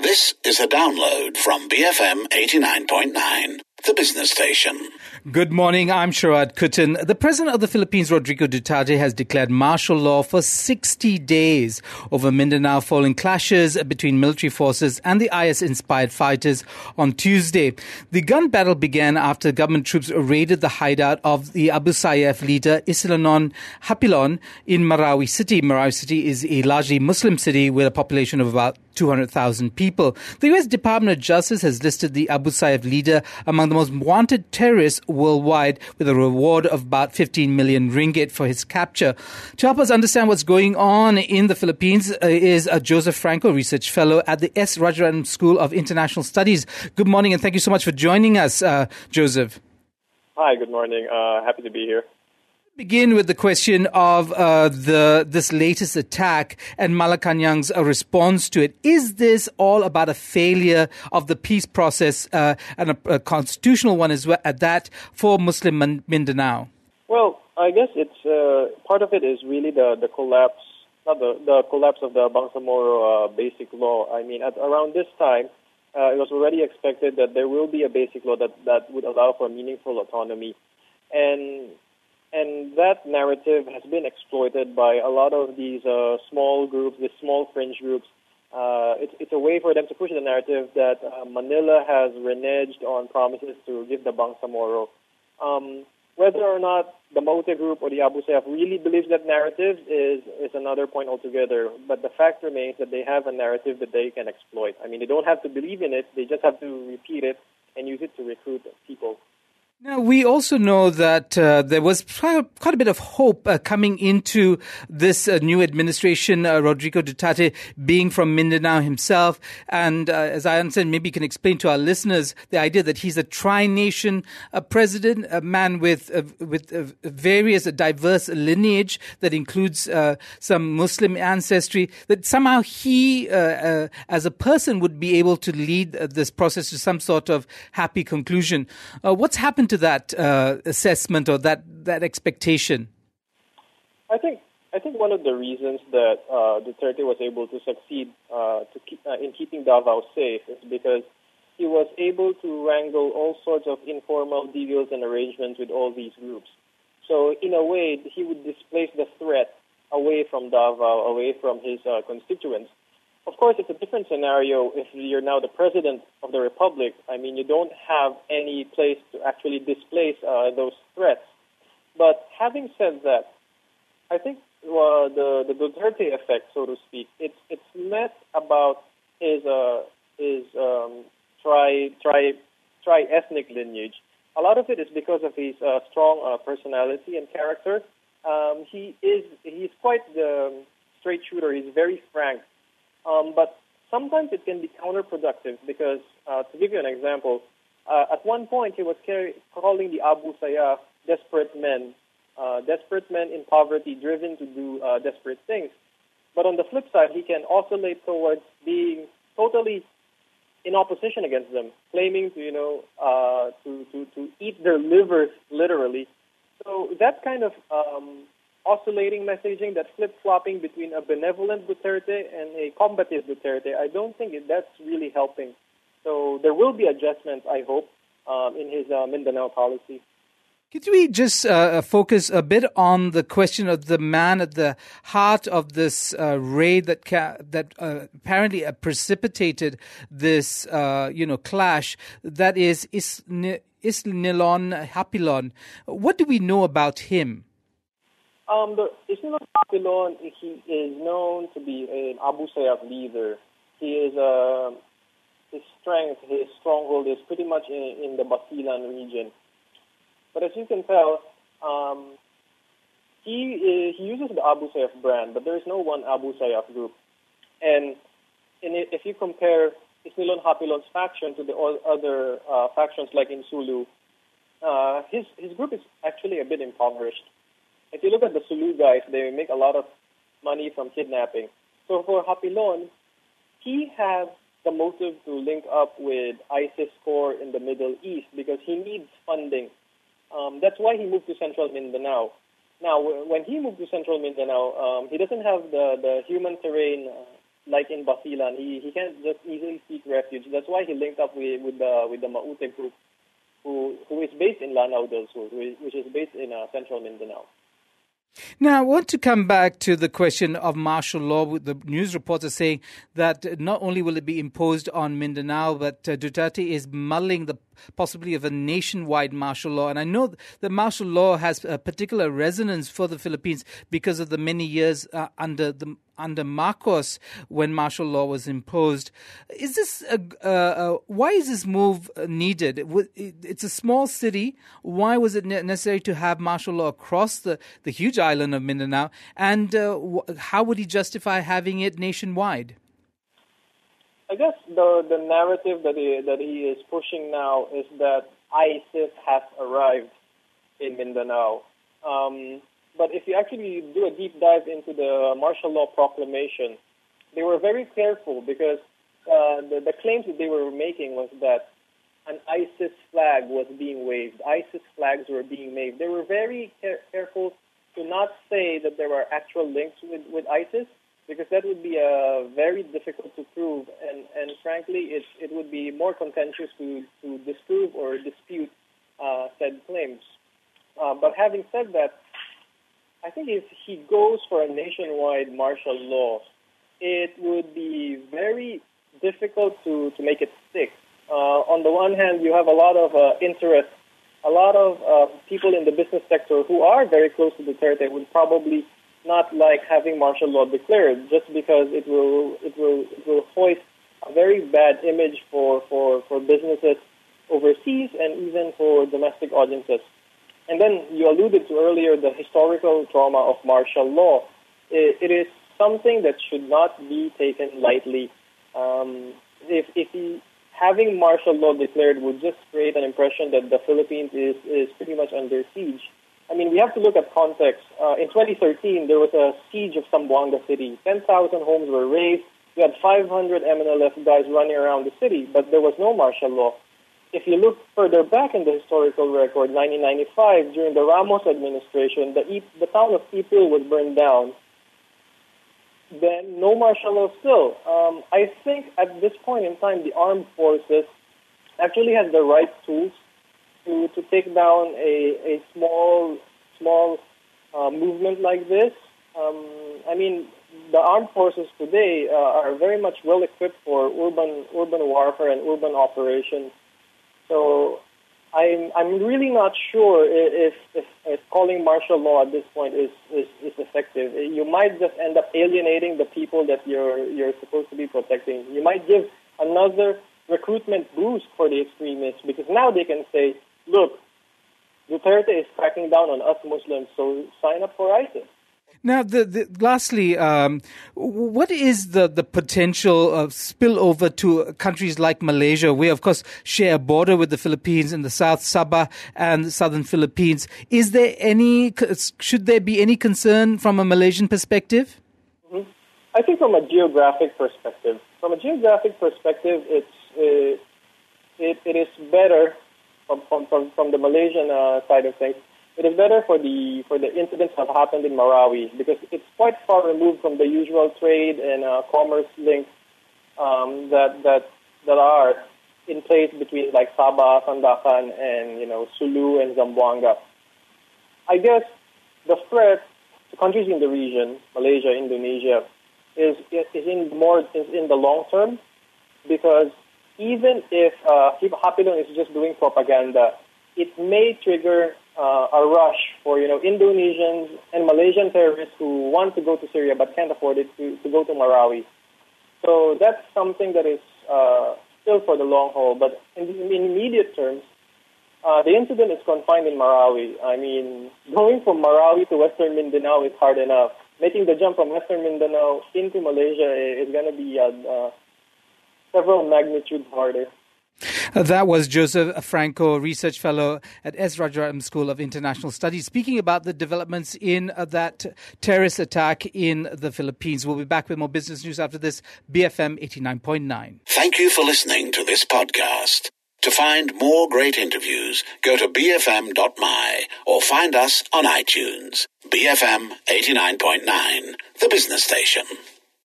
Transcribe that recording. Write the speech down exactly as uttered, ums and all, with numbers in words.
This is a download from B F M eighty-nine point nine, the business station. Good morning, I'm Sharad Kutan. The President of the Philippines, Rodrigo Duterte, has declared martial law for sixty days over Mindanao following clashes between military forces and the I S-inspired fighters on Tuesday. The gun battle began after government troops raided the hideout of the Abu Sayyaf leader Isniloan Hapilon in Marawi City. Marawi City is a largely Muslim city with a population of about two hundred thousand people. The U S Department of Justice has listed the Abu Sayyaf leader among the most wanted terrorists worldwide with a reward of about fifteen million ringgit for his capture. To help us understand what's going on in the Philippines uh, is uh, Joseph Franco, Research Fellow at the S. Rajaratnam School of International Studies. Good morning and thank you so much for joining us, uh, Joseph. Hi, good morning. Uh, happy to be here. Begin with the question of uh, the this latest attack and Malacanang's uh, response to it. Is this all about a failure of the peace process uh, and a, a constitutional one as well at that for Muslim Mindanao? Well, I guess it's uh, part of it is really the, the collapse, not the, the collapse of the Bangsamoro uh, basic law. I mean, at around this time, uh, it was already expected that there will be a basic law that, that would allow for meaningful autonomy. And And that narrative has been exploited by a lot of these uh, small groups, these small fringe groups. Uh, it's, it's a way for them to push the narrative that uh, Manila has reneged on promises to give the Bangsamoro. Um, whether or not the Maute group or the Abu Sayyaf really believes that narrative is, is another point altogether. But the fact remains that they have a narrative that they can exploit. I mean, they don't have to believe in it. They just have to repeat it and use it to recruit people. Now, we also know that uh, there was quite a bit of hope uh, coming into this uh, new administration, uh, Rodrigo Duterte being from Mindanao himself. And uh, as I understand, maybe you can explain to our listeners the idea that he's a tri-nation uh, president, a man with uh, with uh, various uh, diverse lineage that includes uh, some Muslim ancestry, that somehow he, uh, uh, as a person, would be able to lead uh, this process to some sort of happy conclusion. Uh, what's happened to that uh, assessment or that, that expectation? I think I think one of the reasons that uh, Duterte was able to succeed uh, to keep, uh, in keeping Davao safe is because he was able to wrangle all sorts of informal deals and arrangements with all these groups. So in a way, he would displace the threat away from Davao, away from his uh, constituents. Of course, it's a different scenario if you're now the president of the republic. I mean, you don't have any place to actually displace uh, those threats. But having said that, I think uh, the the Duterte effect, so to speak, it's it's less about his uh, his um, tri tri tri ethnic lineage. A lot of it is because of his uh, strong uh, personality and character. Um, he is he's quite the straight shooter. He's very frank. Um, but sometimes it can be counterproductive because, uh, to give you an example, uh, at one point he was carry- calling the Abu Sayyaf desperate men, uh, desperate men in poverty driven to do uh, desperate things. But on the flip side, he can oscillate towards being totally in opposition against them, claiming to, you know, uh, to, to, to eat their livers literally. So that kind of um, oscillating messaging, that flip-flopping between a benevolent Duterte and a combative Duterte, I don't think it, that's really helping. So there will be adjustments, I hope, um, in his uh, Mindanao policy. Could we just uh, focus a bit on the question of the man at the heart of this uh, raid that ca- that uh, apparently uh, precipitated this, uh, you know, clash? That is Isn- Isniloan Hapilon. What do we know about him? Um, the Isniloan Hapilon, he is known to be an Abu Sayyaf leader. He is, uh, his strength, his stronghold is pretty much in, in the Basilan region. But as you can tell, um, he is, he uses the Abu Sayyaf brand, but there is no one Abu Sayyaf group. And in it, if you compare Isniloan Hapilon's faction to the all other uh, factions like in Sulu, uh, his his group is actually a bit impoverished. If you look at the Sulu guys, they make a lot of money from kidnapping. So for Hapilon, he has the motive to link up with ISIS core in the Middle East because he needs funding. Um, that's why he moved to Central Mindanao. Now, when he moved to Central Mindanao, um, he doesn't have the, the human terrain uh, like in Basilan, he, he can't just easily seek refuge. That's why he linked up with with the with the Maute group, who who is based in Lanao del Sur, which is based in uh, central Mindanao. Now, I want to come back to the question of martial law. The news reports are saying that not only will it be imposed on Mindanao, but uh, Duterte is mulling the possibility of a nationwide martial law. And I know that martial law has a particular resonance for the Philippines because of the many years uh, under the under Marcos when martial law was imposed. Is this a, uh, uh, why is this move needed? It's a small city. Why was it necessary to have martial law across the, the huge island of Mindanao? And uh, how would he justify having it nationwide? I guess the the narrative that he that he is pushing now is that ISIS has arrived in Mindanao. Um, but if you actually do a deep dive into the martial law proclamation, they were very careful because uh, the the claims that they were making was that an ISIS flag was being waved. ISIS flags were being waved. They were very care- careful to not say that there were actual links with, with ISIS, because that would be uh, very difficult to prove, and, and frankly, it, it would be more contentious to, to disprove or dispute uh, said claims. Uh, but having said that, I think if he goes for a nationwide martial law, it would be very difficult to, to make it stick. Uh, on the one hand, you have a lot of uh, interest, a lot of uh, people in the business sector who are very close to Duterte would probably not like having martial law declared, just because it will it will it will hoist a very bad image for, for, for businesses overseas and even for domestic audiences. And then you alluded to earlier the historical trauma of martial law. It, it is something that should not be taken lightly. Um, if if he, having martial law declared would just create an impression that the Philippines is, is pretty much under siege. I mean, we have to look at context. Uh, in twenty thirteen, there was a siege of Zamboanga City. ten thousand homes were razed. We had five hundred M N L F guys running around the city, but there was no martial law. If you look further back in the historical record, nineteen ninety-five, during the Ramos administration, the, e- the town of Ipil was burned down. Then no martial law still. Um, I think at this point in time, the armed forces actually has the right tools to, to take down a, a small small uh, movement like this. Um, I mean, the armed forces today uh, are very much well equipped for urban urban warfare and urban operations. So I'm I'm really not sure if, if, if calling martial law at this point is, is, is effective. You might just end up alienating the people that you're you're supposed to be protecting. You might give another recruitment boost for the extremists, because now they can say, look, Duterte is cracking down on us Muslims, so sign up for ISIS. Now, the, the, lastly, um, what is the, the potential of spillover to countries like Malaysia? We, of course, share a border with the Philippines in the South, Sabah and the southern Philippines. Is there any, should there be any concern from a Malaysian perspective? Mm-hmm. I think from a geographic perspective, from a geographic perspective, it's uh, it, it is better from from, from the Malaysian uh, side of things. It is better for the for the incidents that have happened in Marawi, because it's quite far removed from the usual trade and uh, commerce links um, that that that are in place between like Sabah, Sandakan, and you know Sulu and Zamboanga. I guess the threat to countries in the region, Malaysia, Indonesia, is is in more is in the long term, because even if uh, Hapilon is just doing propaganda, it may trigger Uh, a rush for, you know, Indonesians and Malaysian terrorists who want to go to Syria but can't afford it to, to go to Marawi. So that's something that is uh, still for the long haul. But in the in immediate terms, uh, the incident is confined in Marawi. I mean, going from Marawi to Western Mindanao is hard enough. Making the jump from Western Mindanao into Malaysia is going to be uh, uh, several magnitudes harder. That was Joseph Franco, Research Fellow at S. Rajaratnam School of International Studies, speaking about the developments in uh, that terrorist attack in the Philippines. We'll be back with more business news after this. B F M eighty-nine point nine. Thank you for listening to this podcast. To find more great interviews, go to b f m dot m y or find us on iTunes. B F M eighty-nine point nine, the business station.